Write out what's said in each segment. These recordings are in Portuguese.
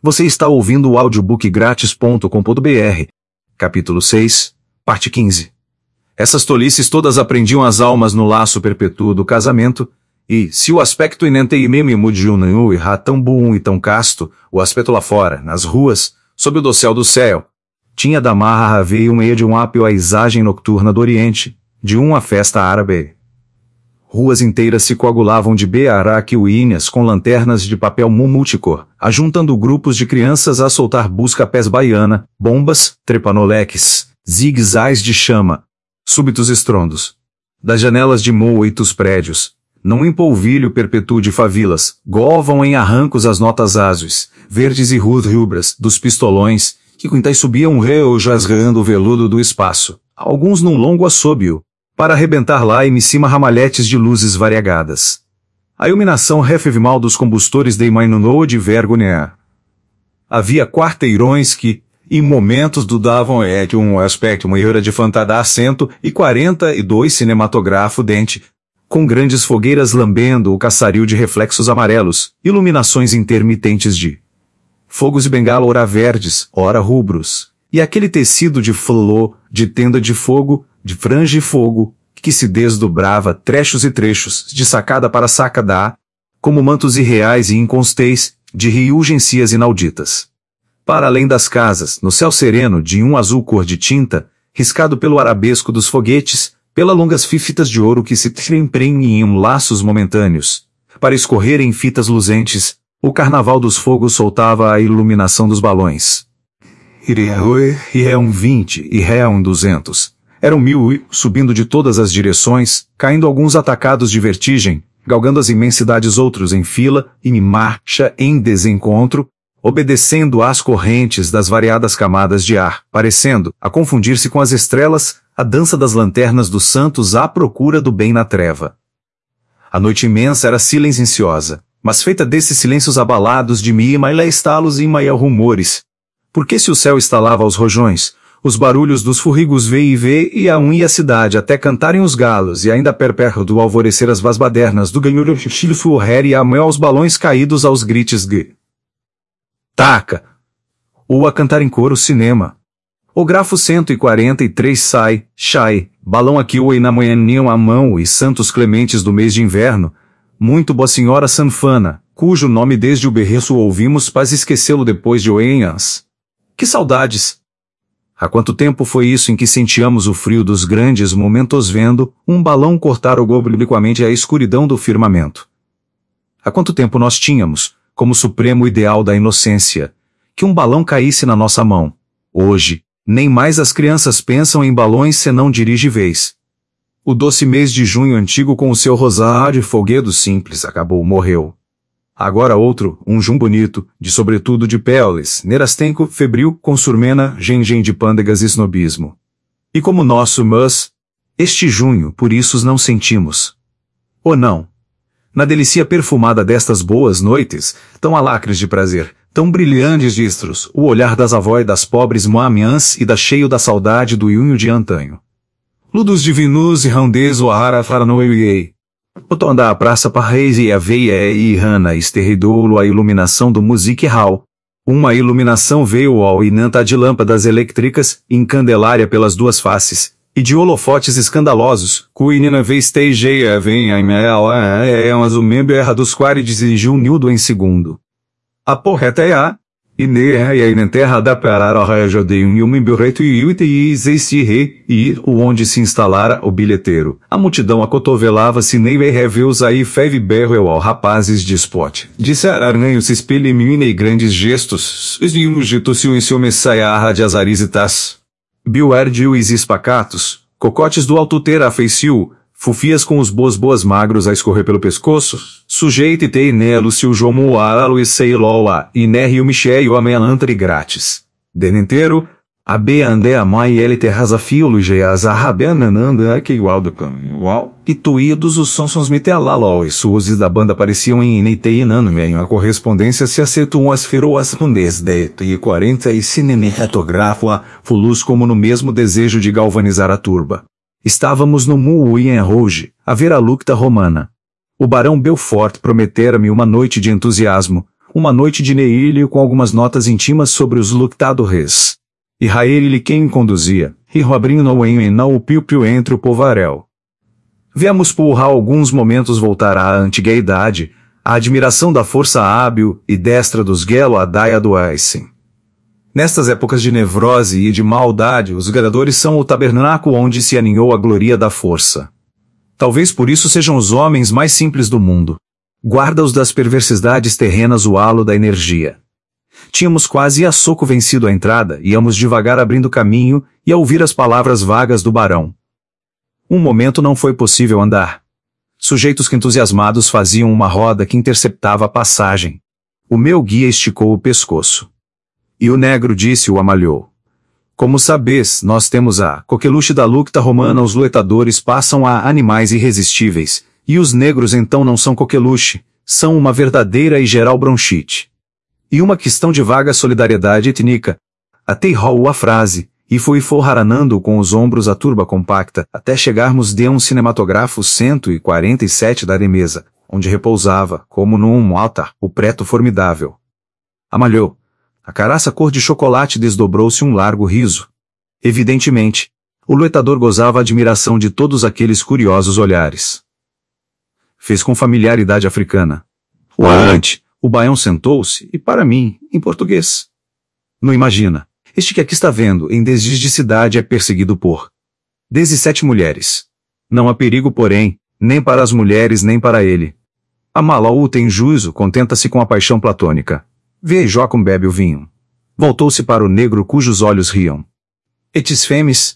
Você está ouvindo o audiobookgratis.com.br. Capítulo 6, parte 15. Essas tolices todas aprendiam as almas no laço perpétuo do casamento, e, se o aspecto inenteimeme mudiunanhu e ratão buum e tão casto, o aspecto lá fora, nas ruas, sob o dossel do céu, tinha da marra havei um meio de um apio a isagem nocturna do Oriente, de uma festa árabe. Ruas inteiras se coagulavam de bearaquiuíneas com lanternas de papel multicor, ajuntando grupos de crianças a soltar busca-pés baiana, bombas, trepanoleques, zigue-zagues de chama, súbitos estrondos. Das janelas de moitos prédios, num empolvilho perpétuo de favilas, golvam em arrancos as notas azuis, verdes e rubras, dos pistolões, que quintais subiam rasgando o veludo do espaço, alguns num longo assobio, para arrebentar lá em cima ramalhetes de luzes variegadas. A iluminação refevimal dos combustores de Mainunou de vergonha. Havia quarteirões que, em momentos dudavam de um aspecto maior de fantadar 142 cinematógrafo dente, com grandes fogueiras lambendo o caçaril de reflexos amarelos, iluminações intermitentes de fogos de bengala ora verdes, ora rubros, e aquele tecido de flô, de tenda de fogo, de franja e fogo, que se desdobrava trechos e trechos, de sacada para sacada, como mantos irreais e inconstéis, de riugencias inauditas. Para além das casas, no céu sereno de um azul cor de tinta, riscado pelo arabesco dos foguetes, pelas longas fitas de ouro que se tremprenham em laços momentâneos, para escorrer em fitas luzentes, o carnaval dos fogos soltava a iluminação dos balões. Iream 20, Iream 200. Eram 1000 subindo de todas as direções, caindo alguns atacados de vertigem, galgando as imensidades outros em fila, em marcha, em desencontro, obedecendo às correntes das variadas camadas de ar, parecendo, a confundir-se com as estrelas, a dança das lanternas dos santos à procura do bem na treva. A noite imensa era silenciosa, mas feita desses silêncios abalados de maila estalos e maia rumores. Porque se o céu estalava aos rojões, os barulhos dos furrigos e a a cidade até cantarem os galos e ainda perto do alvorecer as vasbadernas do ganhuro chilfuher e a mel aos balões caídos aos gritos de taca, ou a cantar em coro cinema. O grafo 143 chai, balão aqui ou na manhã a mão e santos clementes do mês de inverno, muito boa senhora Sanfana, cujo nome desde o berreço ouvimos mas esquecê-lo depois de Oenhas. Que saudades! Há quanto tempo foi isso em que sentíamos o frio dos grandes momentos vendo um balão cortar obliquamente a escuridão do firmamento? Há quanto tempo nós tínhamos, como supremo ideal da inocência, que um balão caísse na nossa mão? Hoje, nem mais as crianças pensam em balões senão dirigíveis. O doce mês de junho antigo com o seu rosário de folguedos simples morreu. Agora outro, um jum bonito, de sobretudo de péoles, nerastenco, febril, com surmena, gengem de pândegas e snobismo. E como nosso este junho, por isso não sentimos. Ou não? Na delícia perfumada destas boas noites, tão alacres de prazer, tão brilhantes distros, o olhar das avós das pobres moamiãs e da cheio da saudade do iunho de antanho. Ludos divinos e randez o ara faranoiei. O tom da praça parreis e a veia e rana esterridou a iluminação do music hall. Uma iluminação veio ao inanta de lâmpadas elétricas, em candelária pelas duas faces, e de holofotes escandalosos, cuinina vestegeia vem a mas o membro erra dos quares e junildo em segundo. A porreta é a e na terra da parara raja de um membreto e o onde se instalara o bilheteiro. A multidão acotovelava-se nem reveus aí feve berro ao rapazes de spot. Disse aranho se espelhemina e grandes gestos, e um jeito-se em seu messaiarra de azarizitas. Bilhardios espacatos, cocotes do alto ter afeicio, fufias com os boas magros a escorrer pelo pescoço, sujeite tei nelo se o jomo alalo e sei loa, e nerri o micheio a melantre grátis. Denenteiro, a be ande a mai ele terraza fiolo geas a rabenananda que igual do uau, e tuídos os sons metealalo e suozes da banda pareciam em ineiteinano em a correspondência se acertou as feroas rundes de e 40 e cinematográfico a fulus como no mesmo desejo de galvanizar a turba. Estávamos no Moulin Rouge, a ver a lucta romana. O barão Belfort prometera-me uma noite de entusiasmo, uma noite de Neílio com algumas notas íntimas sobre os lutadores. E Raeli quem conduzia, e Robrinho não o piu-piu entre o povarel. Viemos por alguns momentos voltar à antiguidade, a admiração da força hábil e destra dos Gelo Adaia do Eisen. Nestas épocas de nevrose e de maldade, os gladiadores são o tabernáculo onde se aninhou a gloria da força. Talvez por isso sejam os homens mais simples do mundo. Guarda-os das perversidades terrenas o halo da energia. Tínhamos quase a soco vencido a entrada, íamos devagar abrindo caminho e a ouvir as palavras vagas do barão. Um momento não foi possível andar. Sujeitos que entusiasmados faziam uma roda que interceptava a passagem. O meu guia esticou o pescoço. E o negro disse-o amalhou. Como sabes, nós temos a coqueluche da lucta romana, os luetadores passam a animais irresistíveis, e os negros então não são coqueluche, são uma verdadeira e geral bronchite. E uma questão de vaga solidariedade étnica. Aterrou a frase, e fui forraranando com os ombros a turba compacta, até chegarmos de um cinematógrafo 147 da remesa, onde repousava, como num altar, o preto formidável. Amalhou. A caraça cor de chocolate desdobrou-se um largo riso. Evidentemente, o luetador gozava a admiração de todos aqueles curiosos olhares. Fez com familiaridade africana. O baião sentou-se, e para mim, em português. Não imagina. Este que aqui está vendo, em desdicidade é perseguido por 17 mulheres. Não há perigo, porém, nem para as mulheres nem para ele. A Malaú tem juízo, contenta-se com a paixão platônica. Vê e Joacum bebe o vinho. Voltou-se para o negro cujos olhos riam. Etis femes,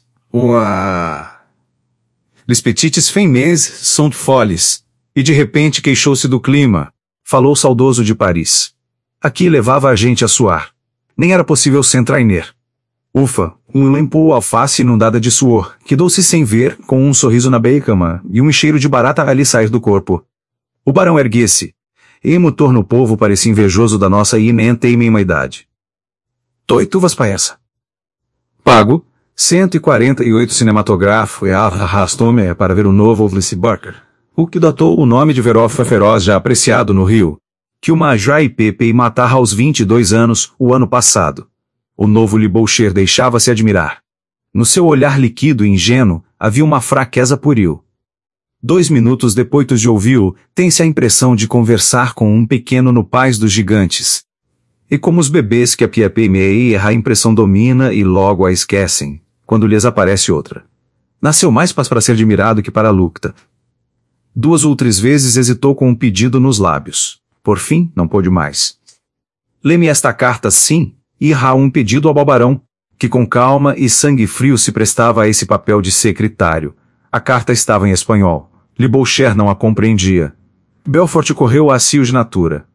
les petites femmes sont folles. E de repente queixou-se do clima. Falou saudoso de Paris. Aqui levava a gente a suar. Nem era possível se entrainer. Ufa, limpou a face inundada de suor, quedou-se sem ver, com um sorriso na beicama, e um cheiro de barata a lhe sair do corpo. O barão erguia-se. E motor no povo parecia invejoso da nossa imensa idade. Toituvas pa essa. Pago, 148 cinematógrafo e arrastou-me para ver o novo Ulysses Barker, o que datou o nome de Verofa Feroz já apreciado no Rio, que o Major e Pepe matara aos 22 anos, o ano passado. O novo Liboucher deixava-se admirar. No seu olhar líquido e ingênuo, havia uma fraqueza pueril. 2 minutos depois de ouvi-lo, tem-se a impressão de conversar com um pequeno no país dos gigantes. E como os bebês que a piapemei a impressão domina e logo a esquecem, quando lhes aparece outra. Nasceu mais para ser admirado que para a lucta. 2 ou 3 vezes hesitou com um pedido nos lábios. Por fim, não pôde mais. Lê-me esta carta sim, e irá um pedido ao barão, que com calma e sangue frio se prestava a esse papel de secretário. A carta estava em espanhol. Liboucher não a compreendia. Belfort correu a cio de natura.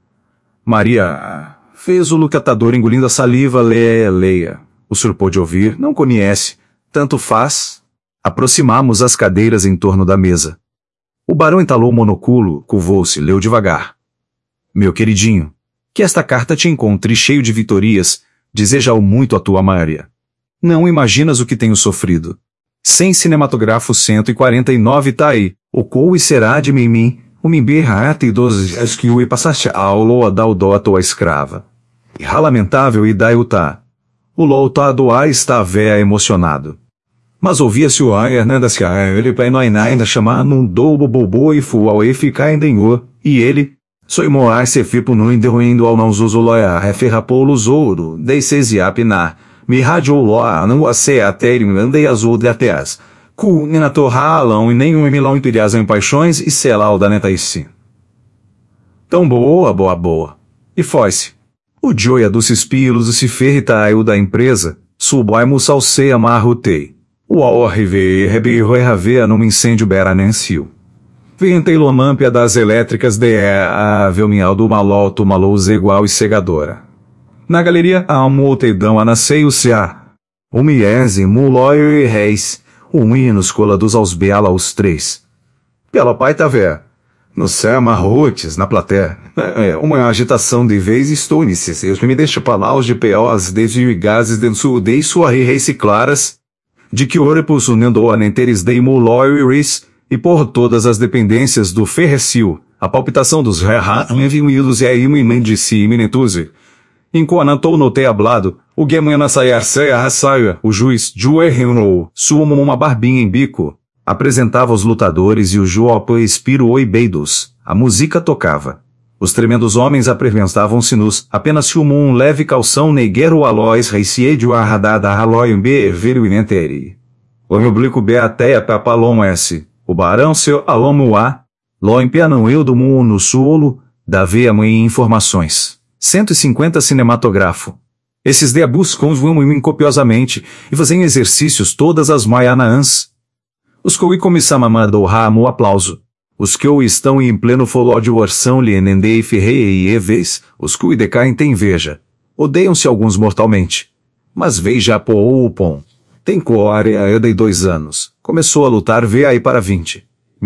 Maria, fez o lucatador engolindo a saliva, leia. O senhor pôde ouvir, não conhece. Tanto faz. Aproximamos as cadeiras em torno da mesa. O barão entalou o monocúlo, curvou-se, leu devagar. Meu queridinho, que esta carta te encontre cheio de vitorias, deseja-o muito a tua Maria. Não imaginas o que tenho sofrido. Sem cinematógrafo 149 tá aí, o cou e será de mim, o mimbirrata e 12 dias que o e passaste a loa da a tua escrava. E lamentável e daí o tá. O louta doa está véia emocionado. Mas ouvia-se o ai Hernandas que ele pai não ainda chamar num dobo bobo e fual e ficar endenhou, e ele, soi moar se fipo no inderruindo ao não zuzo loia referrapoulos ouro, deises e apinar. Me radiou loa, não a se até andei azul de ateas. Cu, nina torralão e nenhum milão imperias em paixões e selal da neta esse. Tão boa. E foi-se. O joia dos espilos e se ferritaiu da empresa, subaimo salsei amarrutei. O alrve rebirroerravea num incêndio beranensil. Ventei lomâmpia das elétricas de a velminhal do malolto malouse igual e cegadora. Na galeria há um multidão a nasceu-se a o miese, mulóio e reis, um hinos colados aos beala aos 3. Pela pai tá vé. No céu marrotes, na plateia. Uma agitação de vez estou nisso. Eu me deixo palavras de peós, desde gases dentro de sua reis claras, de que orepus unendo anenteres de mulóio e ris, e por todas as dependências do ferrecil, A palpitação dos reunidos e a imendice iminentuze. Enquanto no teablado, o gemena saia, o juiz, sumo uma barbinha em bico. Apresentava os lutadores e o Joapa Espiro Oibeidos. A música tocava. Os tremendos homens apresentavam-se nus, apenas se um leve calção neguero alois reiciedio arradada aloium b verio inenteri. O oblico b até papalom s. O barão seu alomo a. Loimpia não eu do mundo no solo, da veia mãe informações. 150 cinematográfico. Esses de buscam vão copiosamente, e fazem exercícios todas as maianaãs. Os que comissamamado ramo aplauso. Os que estão em pleno foló de orção lienendei ferrei e eves, os que decaem têm inveja. Odeiam-se alguns mortalmente. Mas veja o pom. Tem coárea de 2 anos. Começou a lutar aí para 20.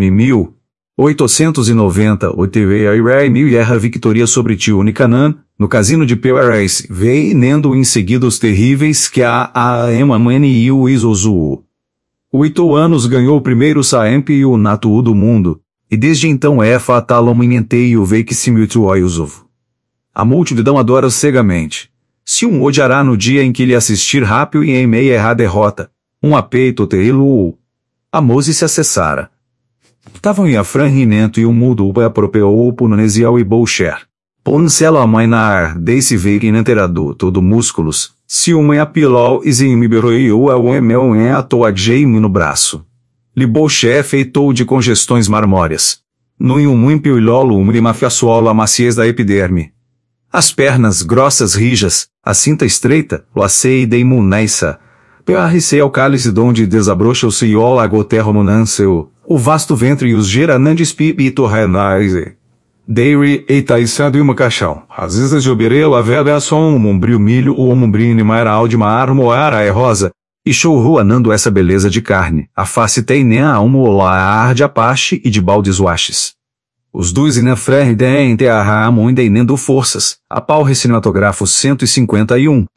1890, mil erra victoria sobre tio Nicanan, no casino de Paris, nendo em seguida os terríveis que a Emamani e o Isozu. 8 anos ganhou o primeiro Saemp e o Natu do mundo, e desde então é fatalominentei o que se mutuoiusovo. A multidão adora cegamente. Se odiará no dia em que lhe assistir rápido e em meia erra derrota, apeito teilu. A Mose se acessara. Tavam em Afran Rinento e o mudo apropriou o punonesial e bolcher. Poncelo a mãe na ar, desse veio inanterado todo músculos, se uma apilol e zimiberoiu a emel em atoadjeime no braço. Libolché feitou de congestões marmóreas. No ímpio ilolo mafiassuolo a maciez da epiderme. As pernas grossas rijas, a cinta estreita, o acei de imuneissa. Pearricei ao cálice donde desabrocha o ciol agoterro munanseu, o vasto ventre e os geranandes pibitorrenaise. Dairy eitaissado e uma caixão. Às vezes de obereu a veda só umbrio milho o umbrine maira aldima armoara é rosa. E chorrou anando essa beleza de carne. A face tem a ar de apache e de baldes-waches. Os dois inafrerdem te arramam indeinendo forças. A pau cinematográfico 151.